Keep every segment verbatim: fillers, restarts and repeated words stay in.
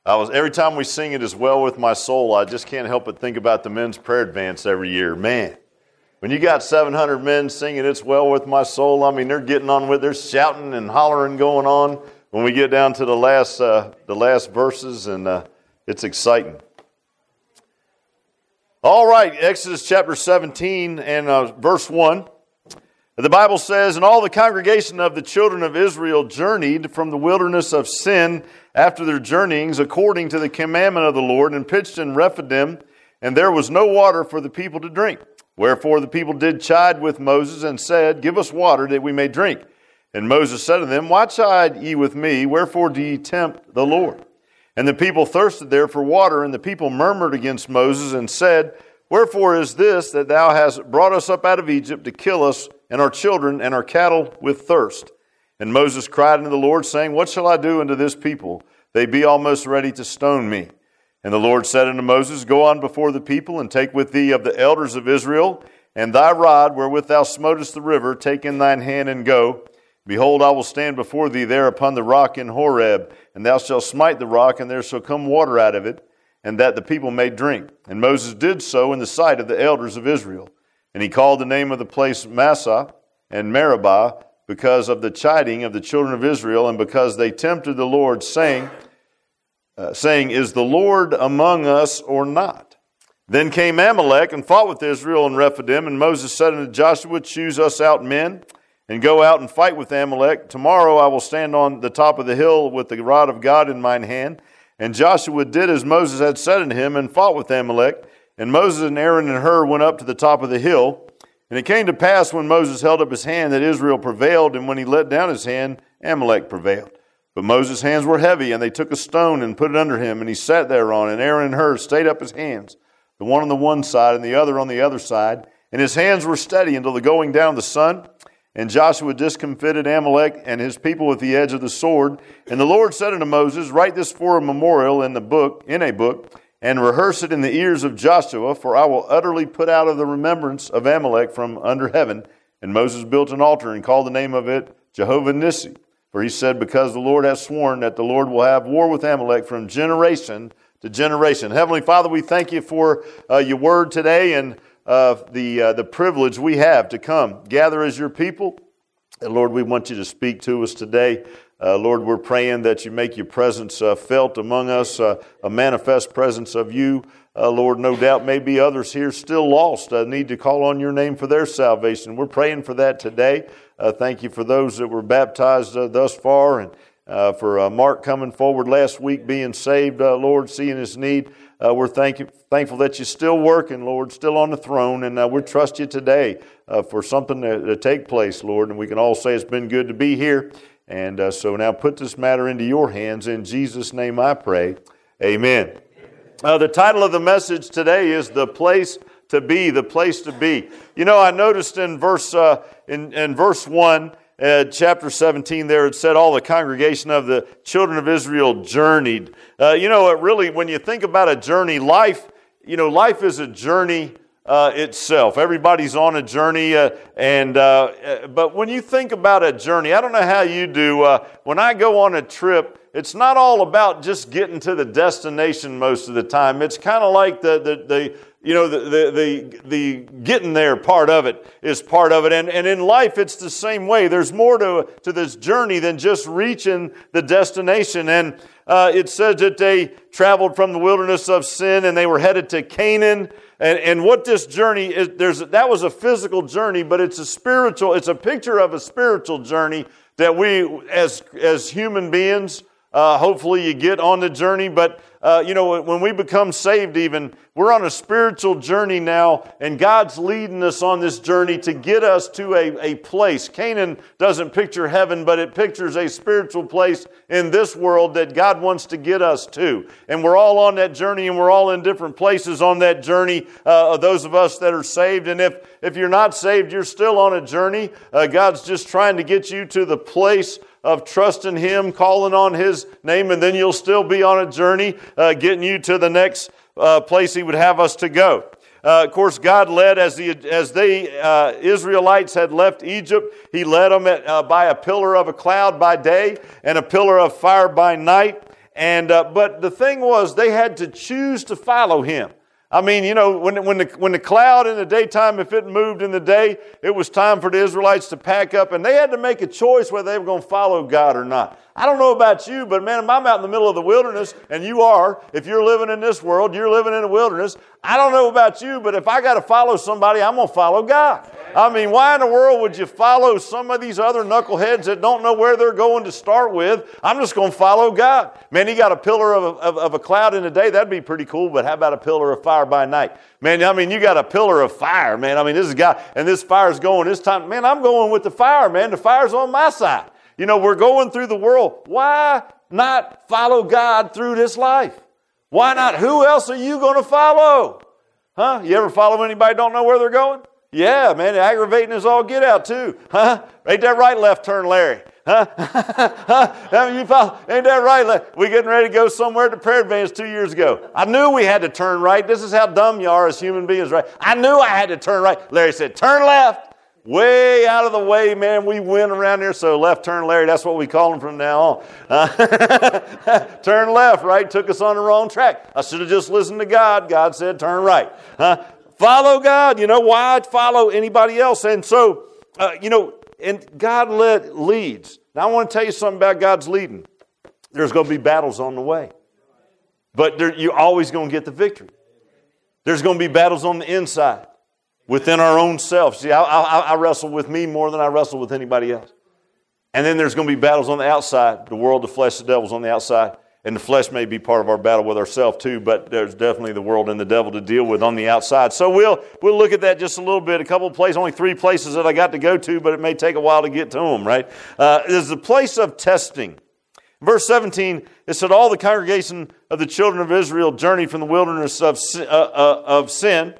I was every time we sing it as well with my soul, I just can't help but think about the men's prayer advance every year. Man, when you got seven hundred men singing It's Well With My Soul, I mean, they're getting on with, they're shouting and hollering going on when we get down to the last uh, the last verses, and uh, it's exciting. All right, Exodus chapter seventeen and uh, verse one. The Bible says, "And all the congregation of the children of Israel journeyed from the wilderness of Sin after their journeyings according to the commandment of the Lord, and pitched in Rephidim, and there was no water for the people to drink. Wherefore the people did chide with Moses, and said, Give us water that we may drink. And Moses said to them, Why chide ye with me? Wherefore do ye tempt the Lord? And the people thirsted there for water, and the people murmured against Moses, and said, Wherefore is this that thou hast brought us up out of Egypt to kill us and our children and our cattle with thirst? And Moses cried unto the Lord, saying, What shall I do unto this people? They be almost ready to stone me. And the Lord said unto Moses, Go on before the people, and take with thee of the elders of Israel, and thy rod wherewith thou smotest the river, take in thine hand and go. Behold, I will stand before thee there upon the rock in Horeb, and thou shalt smite the rock, and there shall come water out of it, and that the people may drink. And Moses did so in the sight of the elders of Israel. And he called the name of the place Massah and Meribah, because of the chiding of the children of Israel, and because they tempted the Lord, saying, uh, saying, Is the Lord among us or not? Then came Amalek and fought with Israel in Rephidim, and Moses said unto Joshua, Choose us out men, and go out and fight with Amalek. Tomorrow I will stand on the top of the hill with the rod of God in mine hand. And Joshua did as Moses had said unto him, and fought with Amalek. And Moses and Aaron and Hur went up to the top of the hill. And it came to pass when Moses held up his hand that Israel prevailed, and when he let down his hand, Amalek prevailed. But Moses' hands were heavy, and they took a stone and put it under him, and he sat thereon. And Aaron and Hur stayed up his hands, the one on the one side and the other on the other side. And his hands were steady until the going down of the sun. And Joshua discomfited Amalek and his people with the edge of the sword. And the Lord said unto Moses, Write this for a memorial in the book, in a book, and rehearse it in the ears of Joshua, for I will utterly put out of the remembrance of Amalek from under heaven. And Moses built an altar and called the name of it Jehovah Nissi. For he said, Because the Lord hath sworn that the Lord will have war with Amalek from generation to generation. Heavenly Father, we thank you for uh, your word today, and uh, the uh, the privilege we have to come gather as your people. And Lord, we want you to speak to us today. Uh, Lord, we're praying that you make your presence uh, felt among us, uh, a manifest presence of you. Uh, Lord, no doubt maybe others here still lost, uh, need to call on your name for their salvation. We're praying for that today. Uh, thank you for those that were baptized uh, thus far, and uh, for uh, Mark coming forward last week being saved, uh, Lord, seeing his need. Uh, we're thank you, thankful that you're still working, Lord, still on the throne, and uh, we trust you today uh, for something to, to take place, Lord, and we can all say it's been good to be here. And uh, so now put this matter into your hands. In Jesus' name I pray. Amen. Uh, the title of the message today is The Place to Be, The Place to Be. You know, I noticed in verse uh, in, in verse one, uh, chapter seventeen there, it said all the congregation of the children of Israel journeyed. Uh, you know, it really, when you think about a journey, life, you know, life is a journey Uh, itself. Everybody's on a journey, uh, and uh, but when you think about a journey, I don't know how you do. Uh, when I go on a trip, it's not all about just getting to the destination most of the time. It's kind of like the the the you know the, the the the getting there part of it is part of it, and and in life it's the same way. There's more to to this journey than just reaching the destination. And uh, it says that they traveled from the wilderness of Sin, and they were headed to Canaan. And, and what this journey is, there's that was a physical journey, but it's a spiritual, it's a picture of a spiritual journey that we, as as human beings, uh, hopefully you get on the journey. But uh, you know, when we become saved, even we're on a spiritual journey now, and God's leading us on this journey to get us to a, a place. Canaan doesn't picture heaven, but it pictures a spiritual place in this world that God wants to get us to. And we're all on that journey, and we're all in different places on that journey, uh, those of us that are saved. And if, if you're not saved, you're still on a journey. Uh, God's just trying to get you to the place of trusting Him, calling on His name, and then you'll still be on a journey, uh, getting you to the next uh, place He would have us to go. Uh, of course, God led as the as they uh, Israelites had left Egypt. He led them at, uh, by a pillar of a cloud by day and a pillar of fire by night. and uh, but the thing was, they had to choose to follow him. I mean, you know, when, when, the, when the cloud in the daytime, if it moved in the day, it was time for the Israelites to pack up, and they had to make a choice whether they were going to follow God or not. I don't know about you, but man, if I'm out in the middle of the wilderness, and you are, if you're living in this world, you're living in the wilderness, I don't know about you, but if I got to follow somebody, I'm going to follow God. I mean, why in the world would you follow some of these other knuckleheads that don't know where they're going to start with? I'm just going to follow God. Man, you got a pillar of, of, of a cloud in the day, that'd be pretty cool, but how about a pillar of fire by night? Man, I mean, you got a pillar of fire, man. I mean, this is God, and this fire's going this time. Man, I'm going with the fire, man. The fire's on my side. You know, we're going through the world. Why not follow God through this life? Why not? Who else are you going to follow? Huh? You ever follow anybody don't know where they're going? Yeah, man, aggravating is all get out too. Huh? Ain't that right, left turn, Larry? Huh? huh? You follow, ain't that right? Left? We getting ready to go somewhere at the prayer advance two years ago. I knew we had to turn right. This is how dumb you are as human beings, right? I knew I had to turn right. Larry said, turn left. Way out of the way, man. We went around there, so left turn Larry, that's what we call him from now on. Uh, turn left, right? Took us on the wrong track. I should have just listened to God. God said turn right. Huh? Follow God. You know, why follow anybody else? And so, uh, you know, and God led, leads. Now, I want to tell you something about God's leading. There's going to be battles on the way. But there, you're always going to get the victory. There's going to be battles on the inside. Within our own self. See, I, I, I wrestle with me more than I wrestle with anybody else. And then there's going to be battles on the outside. The world, the flesh, the devil's on the outside. And the flesh may be part of our battle with ourselves too, but there's definitely the world and the devil to deal with on the outside. So we'll we'll look at that just a little bit. A couple of places, only three places that I got to go to, but it may take a while to get to them, right? Uh, there's the place of testing. Verse seventeen, it said, all the congregation of the children of Israel journeyed from the wilderness of, uh, uh, of sin,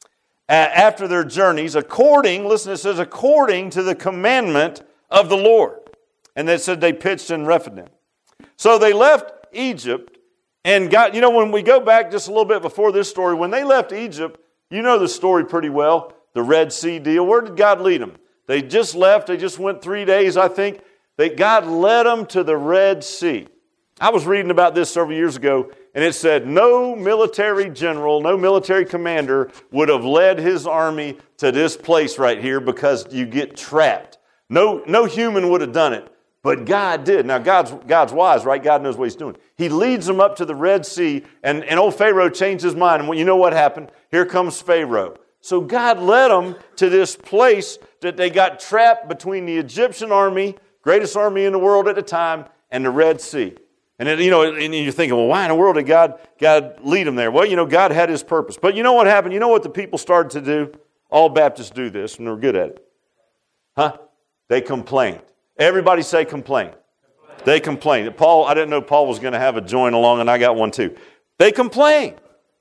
after their journeys, according, listen, it says, according to the commandment of the Lord. And they said they pitched in Rephidim. So they left Egypt and got, you know, when we go back just a little bit before this story, when they left Egypt, you know the story pretty well, the Red Sea deal. Where did God lead them? They just left, they just went three days, I think. They, God led them to the Red Sea. I was reading about this several years ago, and it said no military general, no military commander would have led his army to this place right here because you get trapped. No, no human would have done it, but God did. Now, God's, God's wise, right? God knows what he's doing. He leads them up to the Red Sea, and, and old Pharaoh changed his mind. And you know what happened? Here comes Pharaoh. So God led them to this place that they got trapped between the Egyptian army, greatest army in the world at the time, and the Red Sea. And, it, you know, and you're thinking, well, why in the world did God, God lead them there? Well, you know, God had his purpose. But you know what happened? You know what the people started to do? All Baptists do this, and they're good at it. Huh? They complained. Everybody say complain. Complain. They complained. Paul, I didn't know Paul was going to have a join along, and I got one too. They complained.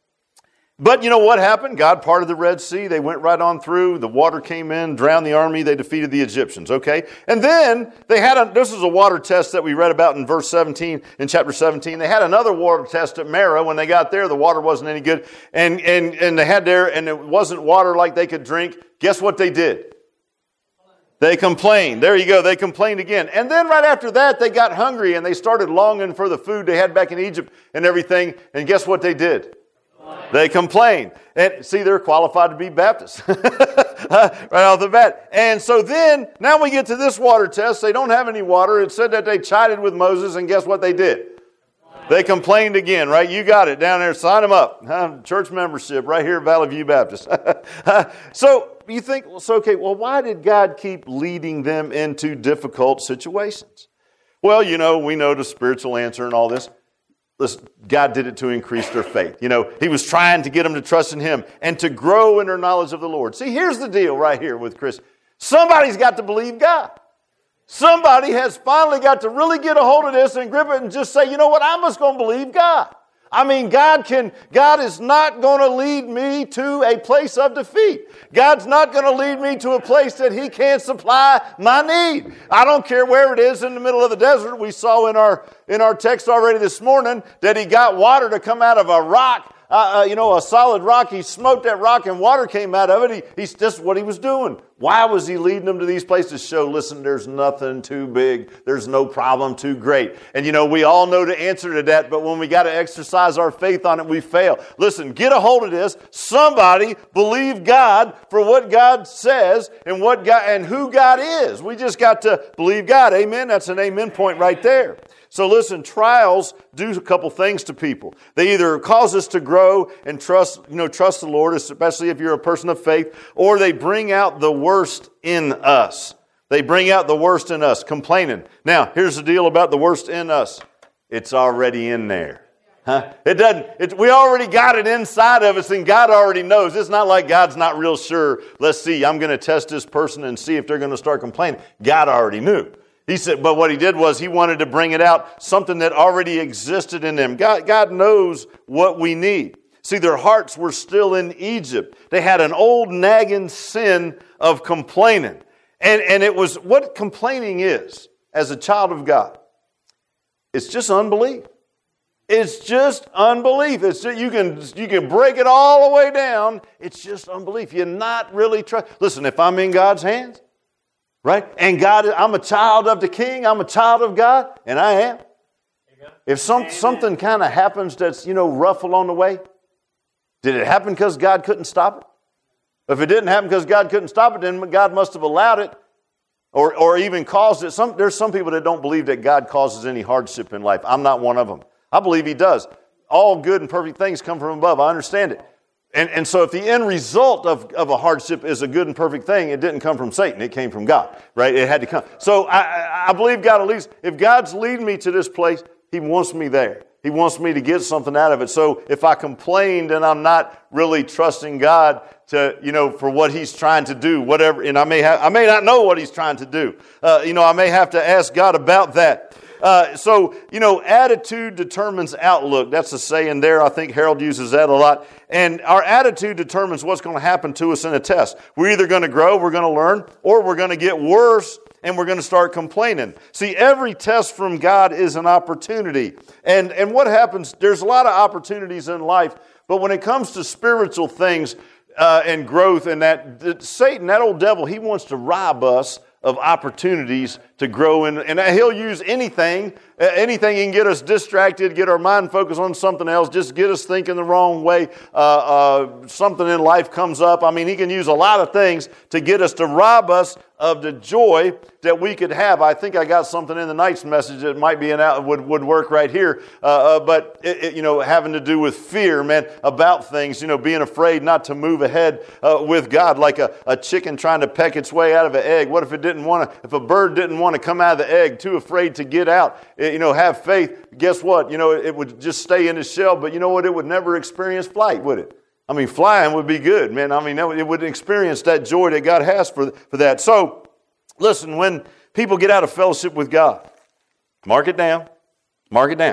But you know what happened? God parted the Red Sea. They went right on through. The water came in, drowned the army. They defeated the Egyptians, okay? And then they had a, this is a water test that we read about in verse seventeen, in chapter seventeen. They had another water test at Marah. When they got there, the water wasn't any good. And, and, and they had there, and it wasn't water like they could drink. Guess what they did? They complained. There you go. They complained again. And then right after that, they got hungry, and they started longing for the food they had back in Egypt and everything. And guess what they did? They complained. And see, they're qualified to be Baptists. Right off the bat. And so then, now we get to this water test. They don't have any water. It said that they chided with Moses, and guess what they did? They complained again, right? You got it down there. Sign them up. Huh? Church membership right here at Valley View Baptist. So you think, well, so okay, well, why did God keep leading them into difficult situations? Well, you know, we know the spiritual answer and all this. Listen, God did it to increase their faith. You know, he was trying to get them to trust in him and to grow in their knowledge of the Lord. See, here's the deal right here with Chris. Somebody's got to believe God. Somebody has finally got to really get a hold of this and grip it and just say, you know what, I'm just going to believe God. I mean, God can, God is not going to lead me to a place of defeat. God's not going to lead me to a place that he can't supply my need. I don't care where it is in the middle of the desert. We saw in our, in our text already this morning that he got water to come out of a rock, uh, uh, you know, a solid rock. He smoked that rock and water came out of it. He, he's just what he was doing. Why was he leading them to these places? To show, listen, there's nothing too big. There's no problem too great. And you know, we all know the answer to that, but when we got to exercise our faith on it, we fail. Listen, get a hold of this. Somebody believe God for what God says and what God and who God is. We just got to believe God. Amen. That's an amen point right there. So listen, trials do a couple things to people. They either cause us to grow and trust, you know, trust the Lord, especially if you're a person of faith, or they bring out the worst in us. They bring out the worst in us, complaining. Now, here's the deal about the worst in us. It's already in there. Huh? It doesn't, it, we already got it inside of us, and God already knows. It's not like God's not real sure. Let's see, I'm going to test this person and see if they're going to start complaining. God already knew. He said, but what he did was he wanted to bring it out, something that already existed in them. God, God knows what we need. See, their hearts were still in Egypt. They had an old nagging sin of complaining. And, and it was what complaining is as a child of God. It's just unbelief. It's just unbelief. It's just, you can you can break it all the way down. It's just unbelief. You're not really trust. Listen, if I'm in God's hands, right? And God, I'm a child of the King. I'm a child of God, and I am. Amen. If some, something kind of happens that's, you know, rough along the way, did it happen because God couldn't stop it? If it didn't happen because God couldn't stop it, then God must have allowed it or, or even caused it. Some, there's some people that don't believe that God causes any hardship in life. I'm not one of them. I believe He does. All good and perfect things come from above. I understand it. And, and so if the end result of, of a hardship is a good and perfect thing, it didn't come from Satan. It came from God, right? It had to come. So I, I believe God at least, if God's leading me to this place, He wants me there. He wants me to get something out of it. So if I complain, then I'm not really trusting God to, you know, for what He's trying to do, whatever. And I may have, I may not know what He's trying to do. Uh, you know, I may have to ask God about that. Uh, so, you know, attitude determines outlook. That's a saying there. I think Harold uses that a lot. And our attitude determines what's going to happen to us in a test. We're either going to grow, we're going to learn, or we're going to get worse and we're going to start complaining. See, every test from God is an opportunity. And, and what happens, there's a lot of opportunities in life, but when it comes to spiritual things uh, and growth and that, that, Satan, that old devil, he wants to rob us of opportunities to grow in, and he'll use anything, anything he can get us distracted, get our mind focused on something else, just get us thinking the wrong way. Uh, uh, something in life comes up. I mean, he can use a lot of things to get us, to rob us of the joy that we could have. I think I got something in the night's message that might be an out, would, would work right here. Uh, uh, but, it, it, you know, having to do with fear, man, about things, you know, being afraid not to move ahead uh, with God, like a, a chicken trying to peck its way out of an egg. What if it didn't want to, if a bird didn't want to come out of the egg, too afraid to get out, it, you know, have faith, guess what? You know, it, it would just stay in its shell, but you know what? It would never experience flight, would it? I mean, flying would be good, man. I mean, it would experience that joy that God has for, for that. So, listen, when people get out of fellowship with God, mark it down, mark it down.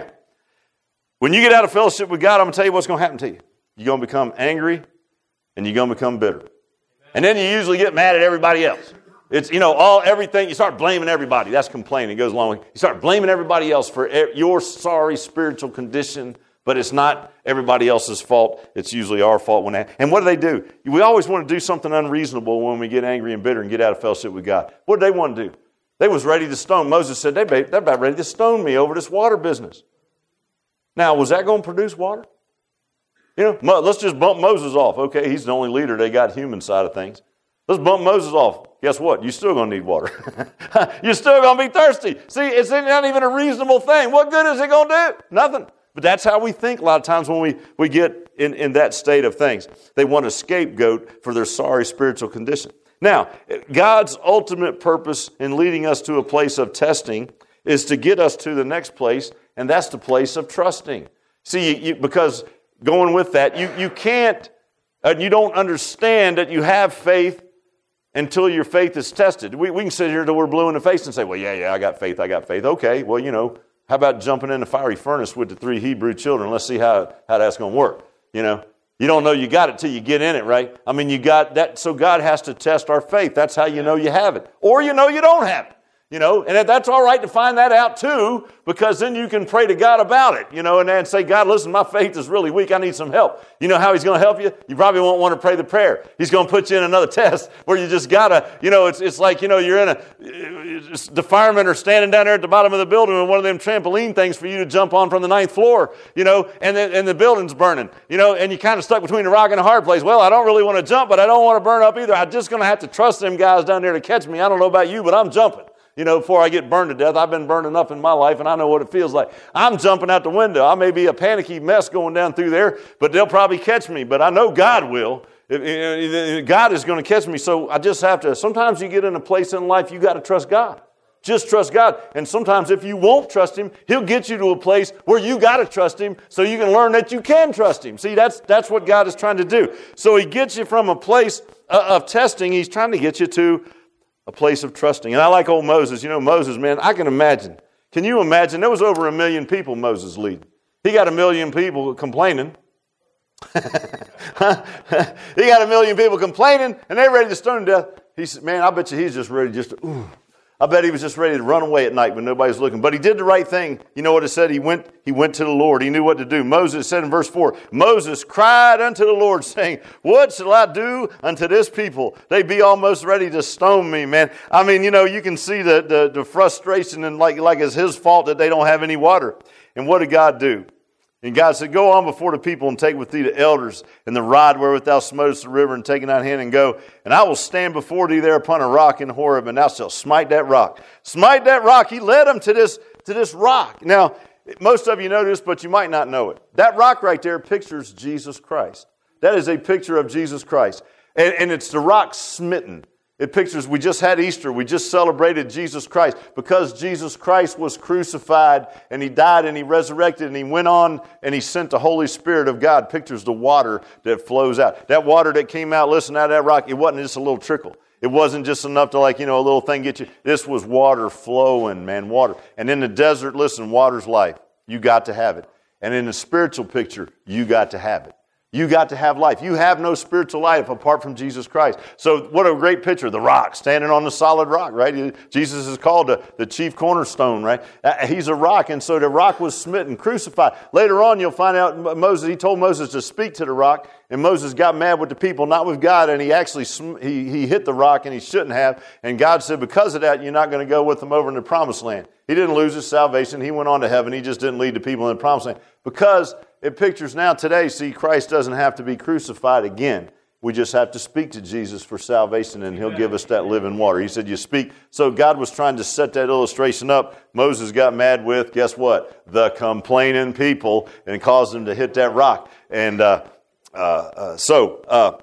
When you get out of fellowship with God, I'm going to tell you what's going to happen to you. You're going to become angry and you're going to become bitter. And then you usually get mad at everybody else. It's, you know, all everything, you start blaming everybody. That's complaining. It goes along with, you start blaming everybody else for your sorry spiritual condition, but it's not everybody else's fault. It's usually our fault. When that, and what do they do? We always want to do something unreasonable when we get angry and bitter and get out of fellowship with God. What did they want to do? They was ready to stone. Moses said, they, they're about ready to stone me over this water business. Now, was that going to produce water? You know, let's just bump Moses off. Okay, he's the only leader. They got human side of things. Let's bump Moses off. Guess what? You're still going to need water. You're still going to be thirsty. See, it's not even a reasonable thing. What good is it going to do? Nothing. But that's how we think a lot of times when we, we get in, in that state of things. They want a scapegoat for their sorry spiritual condition. Now, God's ultimate purpose in leading us to a place of testing is to get us to the next place, and that's the place of trusting. See, you, you, because going with that, you, you can't, uh, you don't understand that you have faith until your faith is tested. We, we can sit here till we're blue in the face and say, well, yeah, yeah, I got faith, I got faith. Okay, well, you know, how about jumping in the fiery furnace with the three Hebrew children? Let's see how, how that's going to work. You know, you don't know you got it till you get in it, right? I mean, you got that. So God has to test our faith. That's how you know you have it. Or you know you don't have it. You know, and that's all right to find that out too, because then you can pray to God about it, you know, and then say, God, listen, my faith is really weak. I need some help. You know how he's going to help you? You probably won't want to pray the prayer. He's going to put you in another test where you just got to, you know, it's it's like, you know, you're in a, the firemen are standing down there at the bottom of the building with one of them trampoline things for you to jump on from the ninth floor, you know, and then, and the building's burning, you know, and you kind of stuck between a rock and a hard place. Well, I don't really want to jump, but I don't want to burn up either. I'm just going to have to trust them guys down there to catch me. I don't know about you, but I'm jumping. You know, before I get burned to death. I've been burned enough in my life, and I know what it feels like. I'm jumping out the window. I may be a panicky mess going down through there, but they'll probably catch me. But I know God will. God is going to catch me, so I just have to. Sometimes you get in a place in life you got to trust God. Just trust God. And sometimes if you won't trust Him, He'll get you to a place where you got to trust Him so you can learn that you can trust Him. See, that's that's what God is trying to do. So He gets you from a place of testing. He's trying to get you to a place of trusting. And I like old Moses. You know, Moses, man, I can imagine. Can you imagine? There was over a million people Moses leading. He got a million people complaining. He got a million people complaining, and they're ready to stone him to death. He said, man, I bet you he's just ready just to, ooh. I bet he was just ready to run away at night when nobody's looking. But he did the right thing. You know what it said? He went, he went to the Lord. He knew what to do. Moses said in verse four, Moses cried unto the Lord, saying, what shall I do unto this people? They be almost ready to stone me, man. I mean, you know, you can see the, the, the frustration and like, like it's his fault that they don't have any water. And what did God do? And God said, go on before the people and take with thee the elders and the rod wherewith thou smotest the river and take it out hand and go. And I will stand before thee there upon a rock in Horeb, and thou shalt smite that rock. Smite that rock. He led them to this, to this rock. Now, most of you know this, but you might not know it. That rock right there pictures Jesus Christ. That is a picture of Jesus Christ. And, and it's the rock smitten. It pictures, we just had Easter. We just celebrated Jesus Christ. Because Jesus Christ was crucified and He died and He resurrected and He went on and He sent the Holy Spirit of God. Pictures the water that flows out. That water that came out, listen, out of that rock, it wasn't just a little trickle. It wasn't just enough to like, you know, a little thing get you. This was water flowing, man, water. And in the desert, listen, water's life. You got to have it. And in the spiritual picture, you got to have it. You got to have life. You have no spiritual life apart from Jesus Christ. So what a great picture. The rock, standing on the solid rock, right? Jesus is called the, the chief cornerstone, right? He's a rock, and so the rock was smitten, crucified. Later on, you'll find out Moses, he told Moses to speak to the rock, and Moses got mad with the people, not with God, and he actually he, he hit the rock, and he shouldn't have. And God said, because of that, you're not going to go with them over in the promised land. He didn't lose his salvation. He went on to heaven. He just didn't lead the people in the promised land. Because it pictures now today, see, Christ doesn't have to be crucified again. We just have to speak to Jesus for salvation, and He'll give us that living water. He said, you speak. So God was trying to set that illustration up. Moses got mad with, guess what? The complaining people, and caused them to hit that rock. And uh, uh, uh, so uh,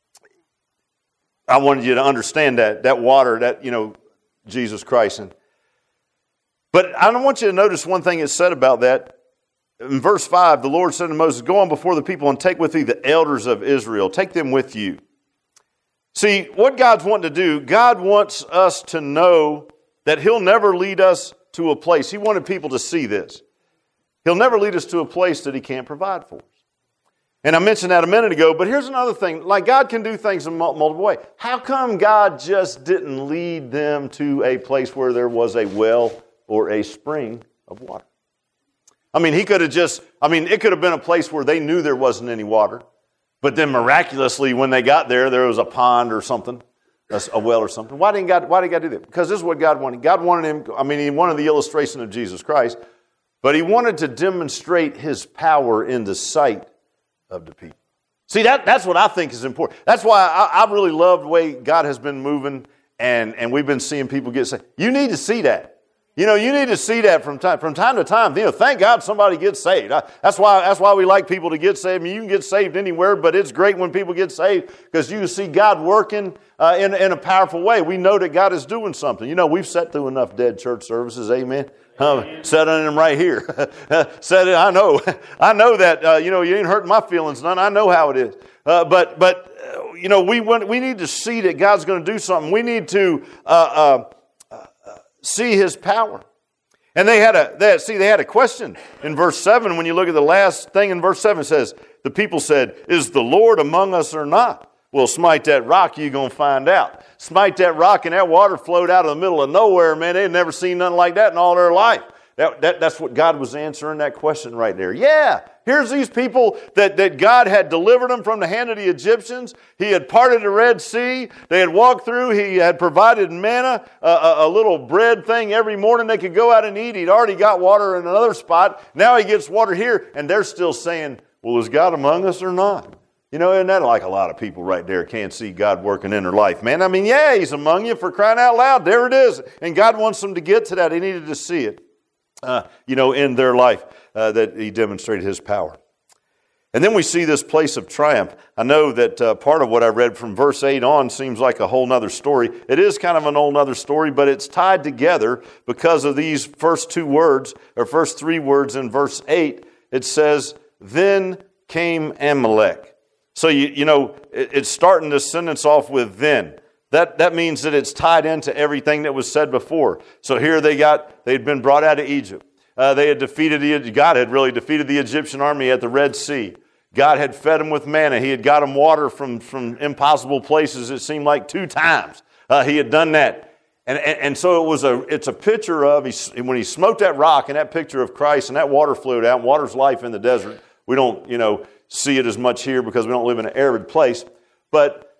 I wanted you to understand that, that water, that, you know, Jesus Christ. And, but I don't want you to notice one thing that's said about that. In verse five, the Lord said to Moses, go on before the people and take with thee the elders of Israel. Take them with you. See, what God's wanting to do, God wants us to know that He'll never lead us to a place. He wanted people to see this. He'll never lead us to a place that He can't provide for us. And I mentioned that a minute ago, but here's another thing. Like, God can do things in multiple ways. How come God just didn't lead them to a place where there was a well or a spring of water? I mean, He could have just, I mean, it could have been a place where they knew there wasn't any water. But then miraculously, when they got there, there was a pond or something, a well or something. Why didn't God, why did God do that? Because this is what God wanted. God wanted him, I mean, He wanted the illustration of Jesus Christ, but He wanted to demonstrate His power in the sight of the people. See, that, that's what I think is important. That's why I, I really love the way God has been moving, and, and we've been seeing people get saved. You need to see that. You know, you need to see that from time from time to time. You know, thank God somebody gets saved. I, that's why that's why we like people to get saved. I mean, you can get saved anywhere, but it's great when people get saved because you see God working uh, in in a powerful way. We know that God is doing something. You know, we've sat through enough dead church services. Amen. Uh, sat in them right here. Said it. I know. I know that. Uh, you know, you ain't hurting my feelings none. I know how it is. Uh, but but uh, you know, we want, we need to see that God's going to do something. We need to. Uh, uh, See His power. And they had a, they, see, they had a question in verse seven. When you look at the last thing in verse seven, it says, the people said, is the Lord among us or not? Well, smite that rock, you're going to find out. Smite that rock and that water flowed out of the middle of nowhere, man. They'd never seen nothing like that in all their life. That, that, that's what God was answering that question right there. Yeah, here's these people that, that God had delivered them from the hand of the Egyptians. He had parted the Red Sea. They had walked through. He had provided manna, a, a, a little bread thing every morning they could go out and eat. He'd already got water in another spot. Now he gets water here, and they're still saying, well, is God among us or not? You know, isn't that like a lot of people right there can't see God working in their life, man? I mean, yeah, He's among you, for crying out loud. There it is. And God wants them to get to that. They needed to see it, uh, you know, in their life, uh, that He demonstrated His power. And then we see this place of triumph. I know that uh, part of what I read from verse eight on seems like a whole nother story. It is kind of an old nother story, but it's tied together because of these first two words, or first three words in verse eight. It says, then came Amalek. So, you, you know, it, it's starting this sentence off with then. That, that means that it's tied into everything that was said before. So here they got, they'd been brought out of Egypt. Uh, they had defeated, the, God had really defeated the Egyptian army at the Red Sea. God had fed them with manna. He had got them water from, from impossible places, it seemed like two times. Uh, he had done that. And, and, and so it was a, it's a picture of, he, when he smote that rock, and that picture of Christ, and that water flowed out. Water's life in the desert. We don't, you know, see it as much here because we don't live in an arid place. But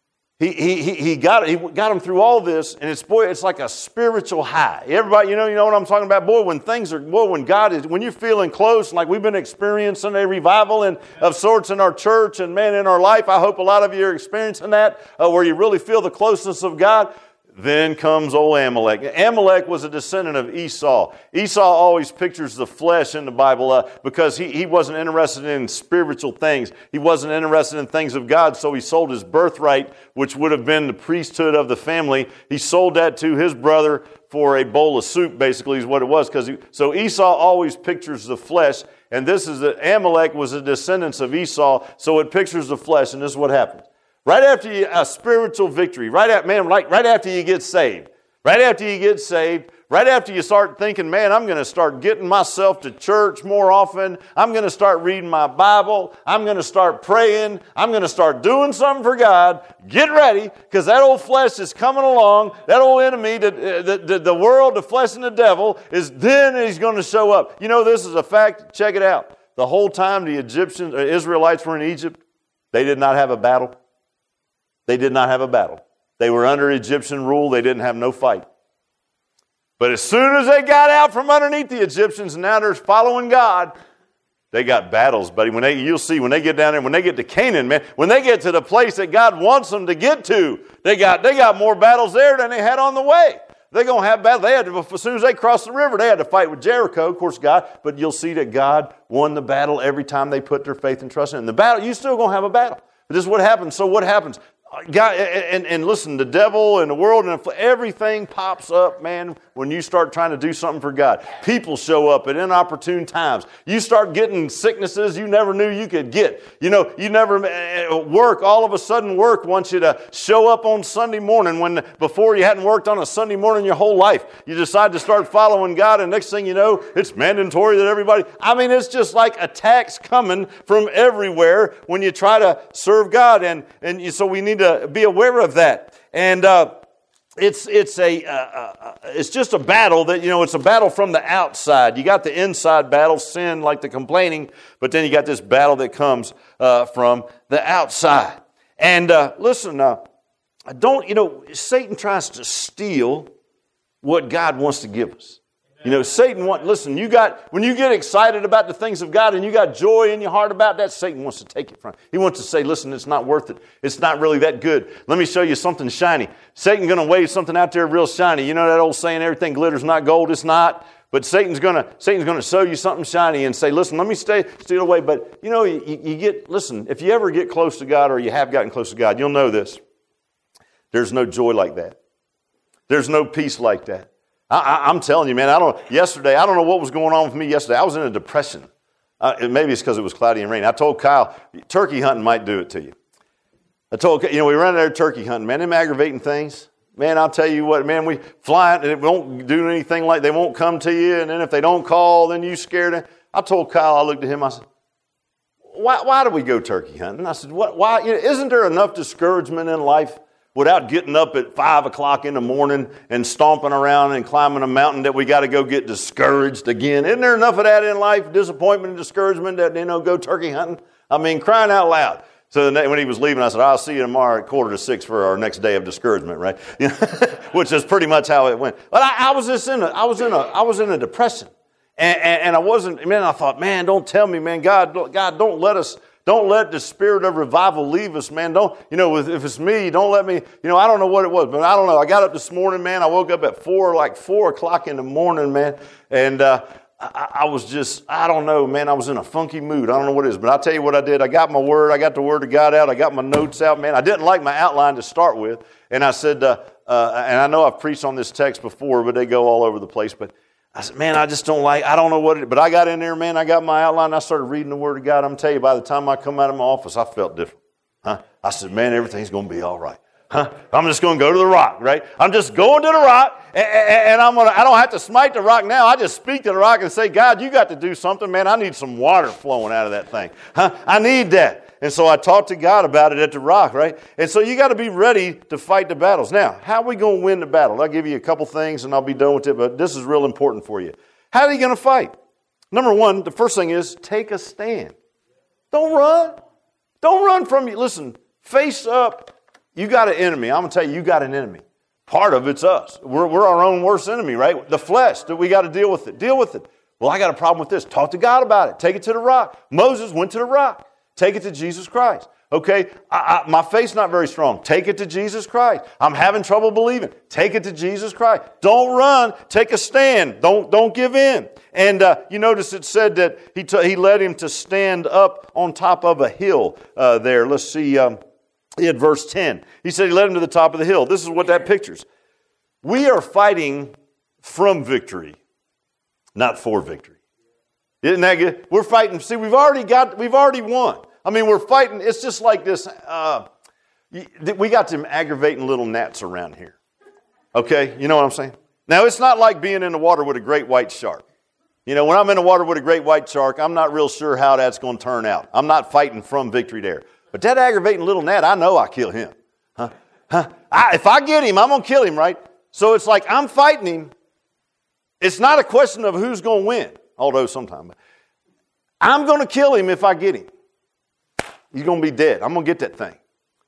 he he he got he got him through all this, and it's boy, it's like a spiritual high. Everybody, you know, you know what I'm talking about. Boy, when things are, boy, when God is, when you're feeling close, like we've been experiencing a revival in, of sorts in our church and man in our life. I hope a lot of you are experiencing that, uh, where you really feel the closeness of God. Then comes old Amalek. Amalek was a descendant of Esau. Esau always pictures the flesh in the Bible uh, because he, he wasn't interested in spiritual things. He wasn't interested in things of God, so he sold his birthright, which would have been the priesthood of the family. He sold that to his brother for a bowl of soup, basically, is what it was. Because So Esau always pictures the flesh, and this is that Amalek was a descendant of Esau, so it pictures the flesh, and this is what happened. Right after you, a spiritual victory, right at, man, right, right after you get saved, right after you get saved, right after you start thinking, man, I'm going to start getting myself to church more often. I'm going to start reading my Bible. I'm going to start praying. I'm going to start doing something for God. Get ready, because that old flesh is coming along. That old enemy, the, the, the, the world, the flesh, and the devil, is then he's going to show up. You know, this is a fact. Check it out. The whole time the Egyptians, or Israelites were in Egypt, they did not have a battle. They did not have a battle. They were under Egyptian rule. They didn't have no fight. But as soon as they got out from underneath the Egyptians, and now they're following God, they got battles, buddy. When they, you'll see when they get down there, when they get to Canaan, man, when they get to the place that God wants them to get to, they got they got more battles there than they had on the way. They're going to have battles. They had to, as soon as they crossed the river, they had to fight with Jericho, of course, God. But you'll see that God won the battle every time they put their faith and trust in Him. The battle, you're still going to have a battle. But this is what happens. So what happens? God, and, and listen, the devil and the world and everything pops up, man, when you start trying to do something for God. People show up at inopportune times. You start getting sicknesses you never knew you could get. You know, you never, work, all of a sudden work wants you to show up on Sunday morning when before you hadn't worked on a Sunday morning your whole life. You decide to start following God, and next thing you know, it's mandatory that everybody, I mean, it's just like attacks coming from everywhere when you try to serve God, and, and you, so we need to be aware of that. And uh, it's it's a uh, uh, it's just a battle that, you know, it's a battle from the outside. You got the inside battle, sin, like the complaining, but then you got this battle that comes uh, from the outside. And uh, listen, uh, don't you know? Satan tries to steal what God wants to give us. You know, Satan wants, listen, you got, when you get excited about the things of God and you got joy in your heart about that, Satan wants to take it from you. He wants to say, listen, it's not worth it. It's not really that good. Let me show you something shiny. Satan's going to wave something out there real shiny. You know that old saying, everything glitters not gold? It's not. But Satan's going to Satan's going to show you something shiny and say, listen, let me stay, steal away. But, you know, you, you get, listen, if you ever get close to God or you have gotten close to God, you'll know this. There's no joy like that. There's no peace like that. I, I, I'm telling you, man, I don't, yesterday, I don't know what was going on with me yesterday. I was in a depression. Uh, maybe it's because it was cloudy and rainy. I told Kyle, turkey hunting might do it to you. I told, you know, we ran out there turkey hunting, man, them aggravating things. Man, I'll tell you what, man, we fly and it won't do anything like, they won't come to you, and then if they don't call, then you scared them. I told Kyle, I looked at him, I said, why, why do we go turkey hunting? I said, what, why? You know, isn't there enough discouragement in life without getting up at five o'clock in the morning and stomping around and climbing a mountain that we got to go get discouraged again? Isn't there enough of that in life, disappointment and discouragement, that, you know, go turkey hunting? I mean, crying out loud. So when he was leaving, I said, I'll see you tomorrow at quarter to six for our next day of discouragement, right? Which is pretty much how it went. But I, I was just in a, I was in a, I was in a depression. And, and, and I wasn't, man, I thought, man, don't tell me, man, God, God, don't let us, don't let the spirit of revival leave us, man. Don't, you know, if it's me, don't let me, you know, I don't know what it was, but I don't know. I got up this morning, man. I woke up at four, like four o'clock in the morning, man. And, uh, I, I was just, I don't know, man, I was in a funky mood. I don't know what it is, but I'll tell you what I did. I got my word. I got the word of God out. I got my notes out, man. I didn't like my outline to start with. And I said, uh, uh, and I know I've preached on this text before, but they go all over the place. But I said, man, I just don't like, I don't know what it is. But I got in there, man, I got my outline. I started reading the word of God. I'm telling you, by the time I come out of my office, I felt different. Huh? I said, man, everything's going to be all right. Huh? I'm just going to go to the rock, right? I'm just going to the rock, and, and I'm gonna. I don't have to smite the rock now. I just speak to the rock and say, God, you got to do something, man. I need some water flowing out of that thing. Huh? I need that. And so I talked to God about it at the rock, right? And so you got to be ready to fight the battles. Now, how are we going to win the battle? I'll give you a couple things, and I'll be done with it, but this is real important for you. How are you going to fight? Number one, the first thing is take a stand. Don't run. Don't run from you. Listen, face up. You got an enemy. I'm going to tell you, you got an enemy. Part of it's us. We're, we're our own worst enemy, right? The flesh, that we got to deal with it. Deal with it. Well, I got a problem with this. Talk to God about it. Take it to the rock. Moses went to the rock. Take it to Jesus Christ. Okay, I, I, my faith's not very strong. Take it to Jesus Christ. I'm having trouble believing. Take it to Jesus Christ. Don't run. Take a stand. Don't, don't give in. And uh, you notice it said that he, t- he led him to stand up on top of a hill uh, there. Let's see. Um, He had verse ten. He said he led him to the top of the hill. This is what that pictures. We are fighting from victory, not for victory. Isn't that good? We're fighting. See, we've already got, we've already won. I mean, we're fighting. It's just like this. Uh, we got some aggravating little gnats around here. Okay? You know what I'm saying? Now, it's not like being in the water with a great white shark. You know, when I'm in the water with a great white shark, I'm not real sure how that's going to turn out. I'm not fighting from victory there. But that aggravating little gnat, I know I kill him. Huh? Huh? I, if I get him, I'm going to kill him, right? So it's like I'm fighting him. It's not a question of who's going to win, although sometimes. I'm going to kill him if I get him. He's going to be dead. I'm going to get that thing.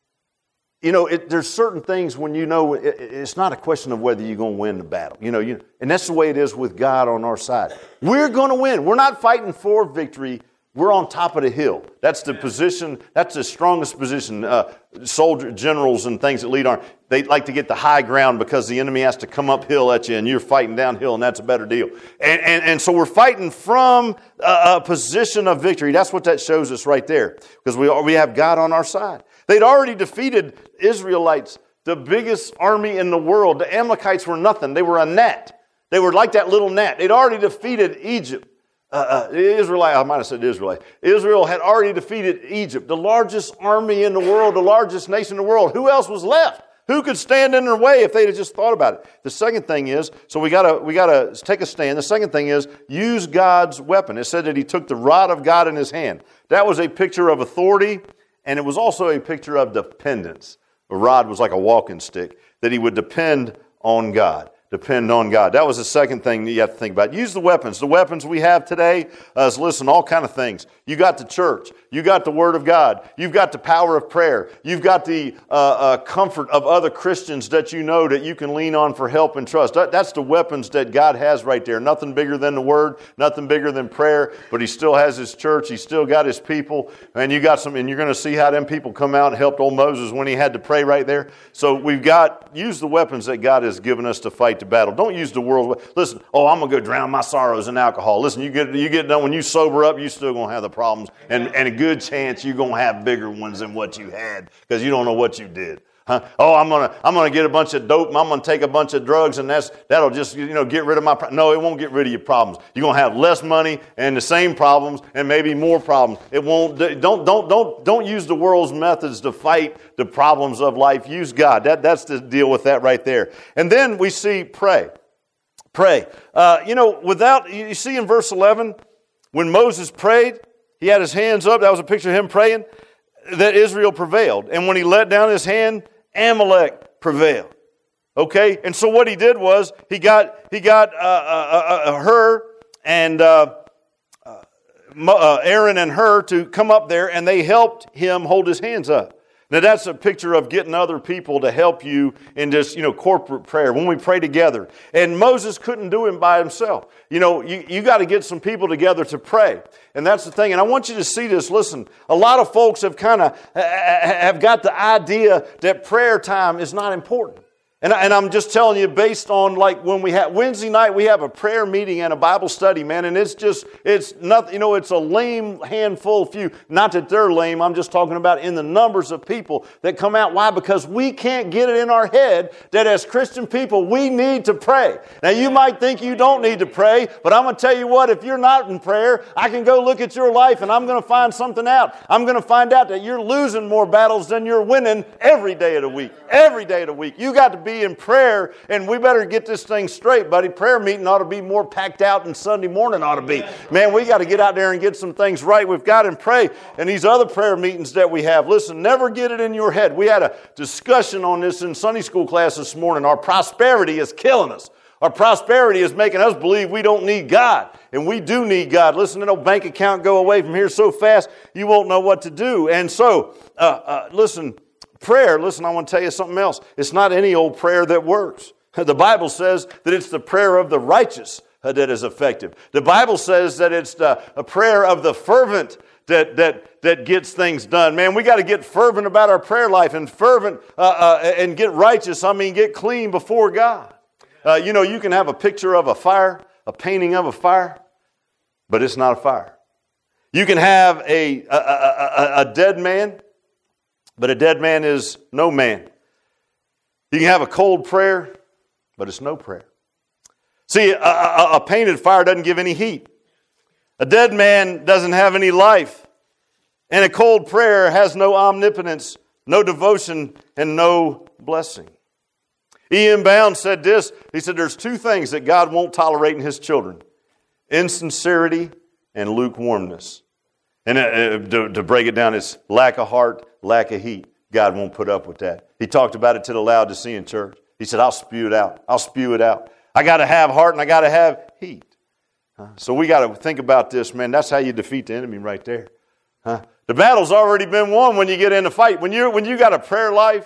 You know, it, there's certain things when you know it, it's not a question of whether you're going to win the battle. You know, you, and that's the way it is with God on our side. We're going to win. We're not fighting for victory. We're on top of the hill. That's the position, that's the strongest position. Uh, soldier generals and things that lead on, they like to get the high ground because the enemy has to come uphill at you and you're fighting downhill, and that's a better deal. And, and, and so we're fighting from a, a position of victory. That's what that shows us right there, because we, we have God on our side. They'd already defeated Israelites, the biggest army in the world. The Amalekites were nothing. They were a gnat. They were like that little gnat. They'd already defeated Egypt. Uh, uh, Israelite, I might have said Israelite. Israel had already defeated Egypt, the largest army in the world, the largest nation in the world. Who else was left? Who could stand in their way if they'd have just thought about it? The second thing is, so we gotta we gotta take a stand. The second thing is, use God's weapon. It said that he took the rod of God in his hand. That was a picture of authority, and it was also a picture of dependence. A rod was like a walking stick, that he would depend on God. Depend on God. That was the second thing that you have to think about. Use the weapons. The weapons we have today uh, is, listen, all kind of things. You got the church. You got the Word of God. You've got the power of prayer. You've got the uh, uh, comfort of other Christians that you know that you can lean on for help and trust. That, that's the weapons that God has right there. Nothing bigger than the Word. Nothing bigger than prayer. But He still has His church. He's still got His people. And you got some. And you're going to see how them people come out and helped old Moses when he had to pray right there. So we've got use the weapons that God has given us to fight the battle. Don't use the world. Listen, oh, I'm going to go drown my sorrows in alcohol. Listen, you get you get done, when you sober up, you're still going to have the problems. And, and a good chance you're going to have bigger ones than what you had, because you don't know what you did. Huh? Oh, I'm going to I'm going to get a bunch of dope, and I'm going to take a bunch of drugs, and that's that'll just, you know, get rid of my problems. No, it won't get rid of your problems. You're going to have less money and the same problems and maybe more problems. It won't. Don't don't don't don't use the world's methods to fight the problems of life. Use God. That that's the deal with that right there. And then we see pray. Pray. Uh, you know, without, you see in verse eleven, when Moses prayed, he had his hands up. That was a picture of him praying, that Israel prevailed. And when he let down his hand, Amalek prevailed. Okay? And so what he did was, he got he got uh, uh, uh, her and uh, uh, Aaron and her to come up there, and they helped him hold his hands up. Now that's a picture of getting other people to help you in this, you know, corporate prayer, when we pray together. And Moses couldn't do it by himself. You know, you, you got to get some people together to pray. And that's the thing. And I want you to see this. Listen, a lot of folks have kind of, have got the idea that prayer time is not important. And, I, and I'm just telling you, based on like when we have, Wednesday night we have a prayer meeting and a Bible study, man, and it's just, it's nothing, you know, it's a lame handful few. Not that they're lame, I'm just talking about in the numbers of people that come out. Why? Because we can't get it in our head that as Christian people, we need to pray. Now you might think you don't need to pray, but I'm going to tell you what, if you're not in prayer, I can go look at your life and I'm going to find something out. I'm going to find out that you're losing more battles than you're winning every day of the week. Every day of the week. You got to be in prayer, and we better get this thing straight, buddy. Prayer meeting ought to be more packed out than Sunday morning ought to be. Man, we got to get out there and get some things right. We've got to pray. And these other prayer meetings that we have, listen, never get it in your head. We had a discussion on this in Sunday school class this morning. Our prosperity is killing us. Our prosperity is making us believe we don't need God. And we do need God. Listen, no bank account go away from here so fast, you won't know what to do. And so, uh, uh, listen, prayer, listen, I want to tell you something else. It's not any old prayer that works. The Bible says that it's the prayer of the righteous that is effective. The Bible says that it's the, a prayer of the fervent that that that gets things done. Man, we got to get fervent about our prayer life, and fervent uh, uh, and get righteous. I mean, get clean before God. Uh, you know, you can have a picture of a fire, a painting of a fire, but it's not a fire. You can have a a, a, a, a dead man, but a dead man is no man. You can have a cold prayer, but it's no prayer. See, a, a, a painted fire doesn't give any heat. A dead man doesn't have any life. And a cold prayer has no omnipotence, no devotion, and no blessing. E M Bound said this. He said there's two things that God won't tolerate in His children: insincerity and lukewarmness. And uh, to, to break it down, it's lack of heart, lack of heat. God won't put up with that. He talked about it to the Laodicean church. He said, I'll spew it out. I'll spew it out. I got to have heart and I got to have heat. Huh? So we got to think about this, man. That's how you defeat the enemy right there. Huh? The battle's already been won when you get in the fight. When you when you got a prayer life,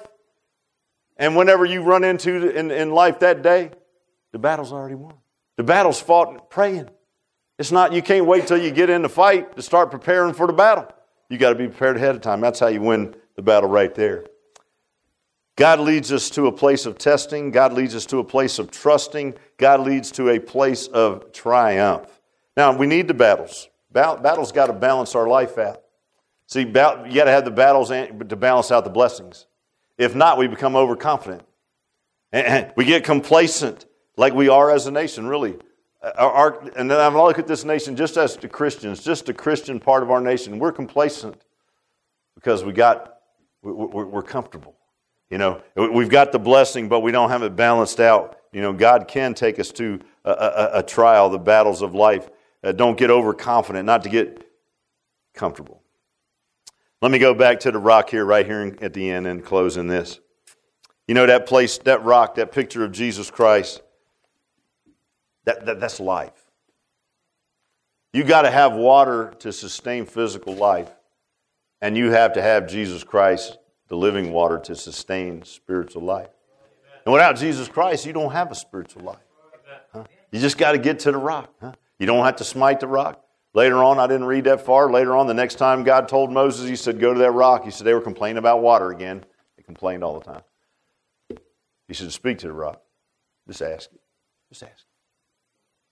and whenever you run into in, in life that day, the battle's already won. The battle's fought praying. It's not, you can't wait till you get in the fight to start preparing for the battle. You got to be prepared ahead of time. That's how you win the battle right there. God leads us to a place of testing. God leads us to a place of trusting. God leads to a place of triumph. Now, we need the battles. Battles got to balance our life out. See, you got to have the battles to balance out the blessings. If not, we become overconfident. And we get complacent like we are as a nation, really. Our, our, and then I look at this nation just as the Christians, just the Christian part of our nation. We're complacent because we got, we're, we're comfortable. You know, we've got the blessing, but we don't have it balanced out. You know, God can take us to a, a, a trial, the battles of life. Uh, don't get overconfident, not to get comfortable. Let me go back to the rock here, right here at the end, and close in this. You know, that place, that rock, that picture of Jesus Christ, that, that that's life. You got to have water to sustain physical life, and you have to have Jesus Christ, the living water, to sustain spiritual life. And without Jesus Christ, you don't have a spiritual life. Huh? You just got to get to the rock. Huh? You don't have to smite the rock. Later on, I didn't read that far. Later on, the next time God told Moses, He said, go to that rock. He said, they were complaining about water again. They complained all the time. He said, speak to the rock. Just ask it. Just ask it.